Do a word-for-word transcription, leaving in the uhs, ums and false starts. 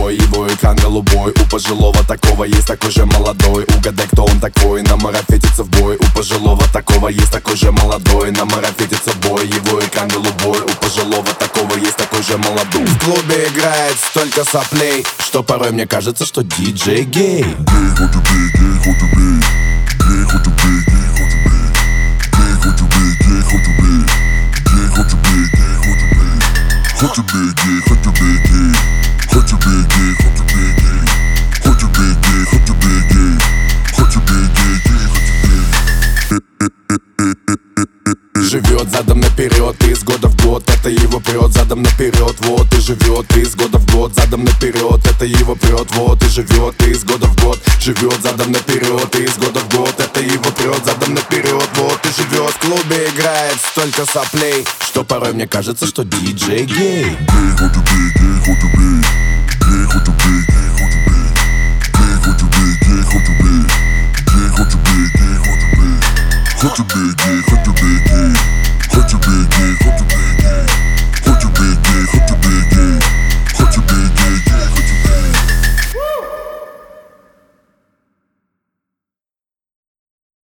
собой, его экран голубой. У пожилого такого есть такой же молодой. Угадай, кто он такой, на марафетится в бой. У пожилого такого есть такой же молодой. На марафетится в бой, его экран голубой. У пожилого такого есть такой же молодой. В клубе играет столько соплей, что порой мне кажется, что диджей гей. Gay, what you be, gay, what you be. Gay, what you be, gay, what you be. Gay, what you be, gay, what you be. Gay, what you be, gay, what you be. What you be, gay, what you be, gay. What you be, gay, what you be, gay. What you be, gay, what you be, gay. What you be, gay, gay, what you be. Живет задом наперед, из года в год, это его прет задом наперед, вот и живет из года в год, задом наперед, это его прет, вот и живет из года в год, живет задом наперед, из года в год, это его прет задом наперед, вот и живет. В клубе играет столько соплей, что порой мне кажется, что диджей гей. Gay, what you be, gay, what you be. Gay, what you be, gay, what you be. Gay, what you be, gay, what you be. Gay, what you be, gay, what you be. What you be, gay,